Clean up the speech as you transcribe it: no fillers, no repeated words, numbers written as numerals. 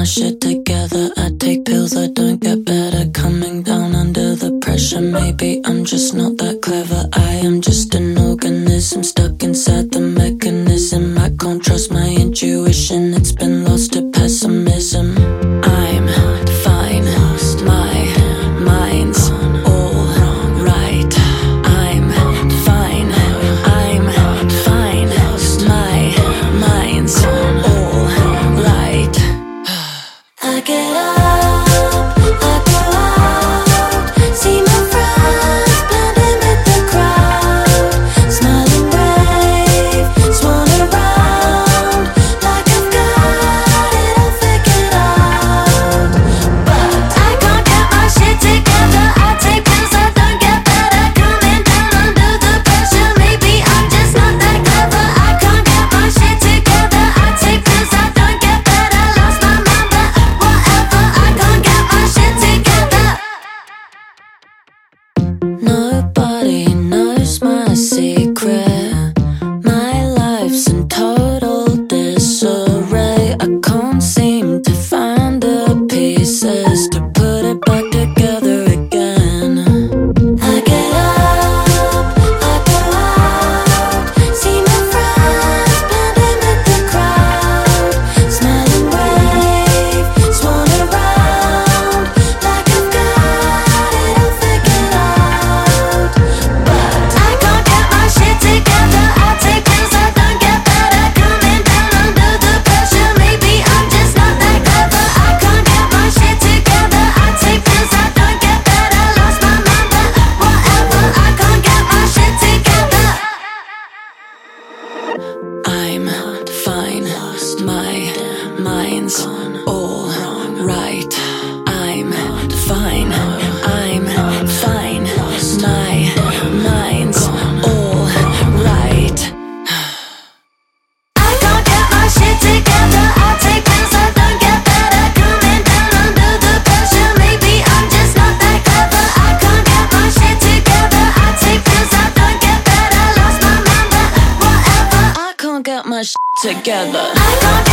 my shit together. I take pills, I don't get better. Coming down under the pressure. Maybe I'm just not that clever. I am just an organism stuck inside the mechanism. I can't trust my intuition, it's been lost to pessimism. I'm fine, my mind's all right. I'm fine, I'm fine, my mind's all right. I get up, I go out, see my friends blending with the crowd, smiling brave, swan around, like I've got it all figured out. But I can't get my shit together, I take pills, I don't get better, coming down under the pressure. Maybe I'm just not that clever. I can't get my shit together, I take pills, I don't get better, lost my mind, but whatever, I can't get my shit together. Nobody knows my secret. My life's in total disarray. I can't seem to find the pieces to put it back together again. I get up, I go out, see my friends blending with the crowd, smiling brave, swan around, like I've got it all figured out. But I can't get my shit together, I take pills, I don't get better, coming down under the pressure. Maybe I'm just not that clever. I can't get my shit together, I take pills, I don't get better, lost my mind, but whatever, I can't get my shit together. I'm fine, my mind's all right. I'm fine, I'm fine, my mind's all right. I can't get my shit together, I take pills, I don't get better, coming down under the pressure. Maybe I'm just not that clever. I can't get my shit together, I take pills, I don't get better, lost my mind, but whatever, I can't get my shit together. I can't